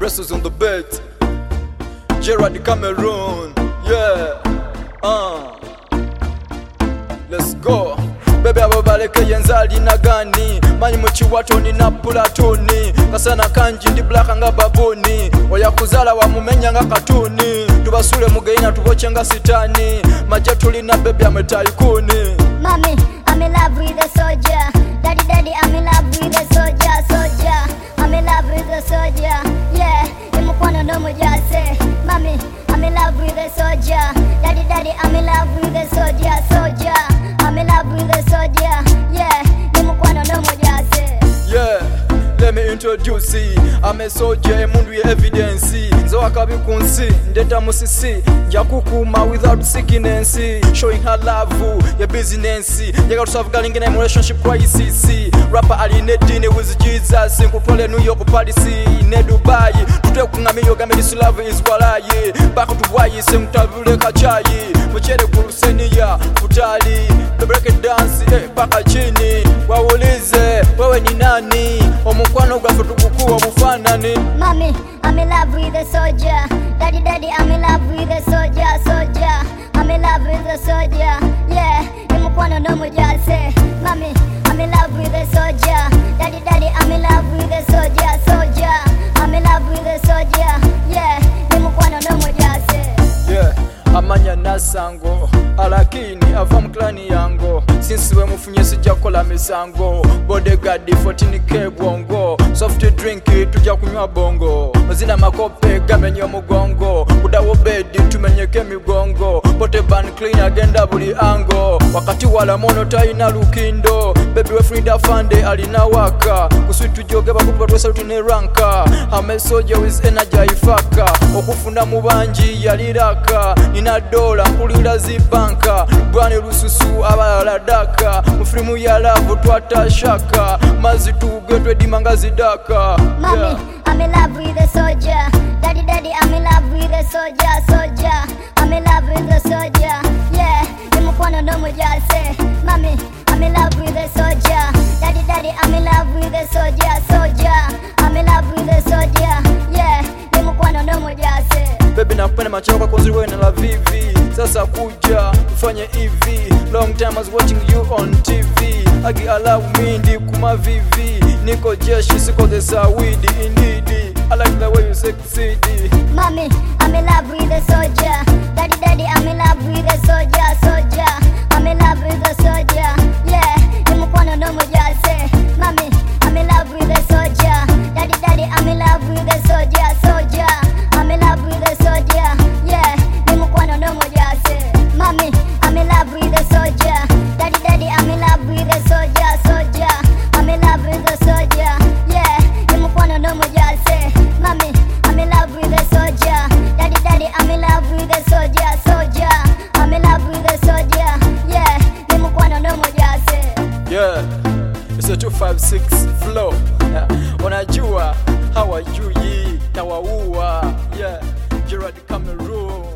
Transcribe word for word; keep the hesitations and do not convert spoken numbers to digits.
wrestles on the bed. Gerard Cameroon, yeah, uh. Let's go. Bebe abo baleke yenzali na gani manyi muchiwato ni na Platoni kasana kanji ndi black nga baboni oya kuzala wa mumenya nga katuni tubasule mugeina tuboche nga sitani maje tulina bebe ametaikuni. Mommy, I'm in love with the soldier. Daddy, daddy, I'm in love with the soldier, soldier. I'm in love with the soldier, yeah. Imukwano no mujase. Mommy, I'm in love with the soldier. Daddy, daddy, I'm in love with the soldier, soldier. I'm in love with the soldier, yeah. Imukwano no mujase. Yeah, let me introduce you. I'm a soldier, mundu ye evidence. Nzo wakabi kunsi, ndeta musisi. Jakukuma without sickness. Showing her love, your business. Yaga tusavuga lingine relationship kwa I C C. Rapper aline dine with Jesus. Nkutwale New York Paris, ne Dubai. Tutwe kungamiyo game this love is walaye. Back to why semtavule kachayi. Mchere kurusenia, futali. The break it dance, eh, paka chini. Waulize, wewe ni nani? Omukwano gwa futukukuwa bufanani. Mommy, I'm in love with the soldier. Daddy, daddy, I'm in love with the soldier, soldier. I'm in love with the soldier, yeah. Imukwano no mujase. Mommy, I'm in love with the soldier. Daddy, daddy, I'm in love with the soldier, soldier. I'm in love with the soldier, yeah. Imukwano no mujase. Yeah, amanya nasango alakini ava mklani yango since we mufunye sijakola misango bodyguard fourteen K bongo soft drink tujja kunywa bongo zina makope gamenye omugongo kudawo bed tumenyeke migongo bote ban clean agenda buli ango wakati wala mono taina lukindo baby we Frida Fande alina waka kuswitu joge bakuba twesa tune ranka ame soldier with energy ifaka okufuna mubanji yaliraka nina dola kulira zibanka bwane lususu abalala daka mufrimu ya love twatashaka mazituge twedimanga zidaka. Mommy, yeah. I'm in love with the soldier. Daddy, daddy, I'm in love with the soldier, soldier. I'm in love with the soldier, yeah. Imukwano no mujase. Mommy, I'm in love with the soldier. Daddy, daddy, I'm in love with the soldier, soldier. I'm in love with the soldier, yeah. Imukwano no mujase. Baby nakupenda macho kwa konzuri wewe na la vivi. Sasa kuja ufanye hivi. Long time I was watching you on T V. Agi allow me ndi kuma vivi. Niko jeshi siko the sawidi indeed. I like the way you succeed. Mommy, I'm in love with the soldier. Daddy, daddy, I'm in love with the soldier, soldier. I'm in love with the soldier, yeah. Imukwano no mujase. Mommy, I'm in love with the soldier. Daddy, daddy, I'm in love with the soldier, soldier. I'm in love with the soldier, yeah. Imukwano no mujase. Mommy, I'm in love with the soldier. Daddy, daddy, I'm in love with the soldier, soldier. I'm in love with the soldier, yeah. Imukwano no mujase. Mommy, I'm in love with the soldier. Daddy, daddy, I'm in love with the soldier, soldier. I'm in love with the soldier, yeah. Imukwano no mujase. Yeah, it's a two five six flow. Yeah. Wanajua hawajui na waua. Yeah, Gerard Cameroon.